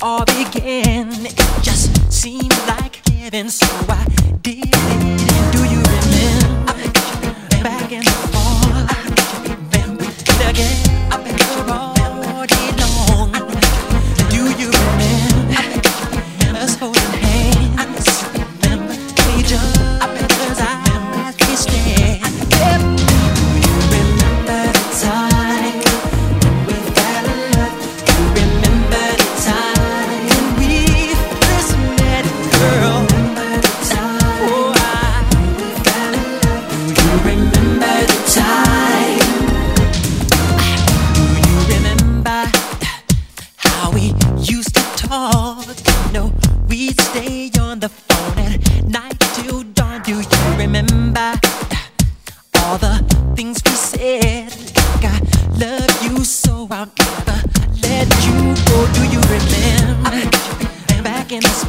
all began. It just seemed like heaven, so I did it. Do you remember back in the fall? Remember together all day long. Do you remember us holding hands? Remember each other's eyes we stared. Do you remember the time we fell in love? Do you remember the time when we first met, girl? Oh, we fell in love. Do you remember the time? Do you remember how we used to talk? No, we'd stay on the phone at night till dawn. Do you remember all the things we said? Like I love you so I'll never let you go. Do you remember back in the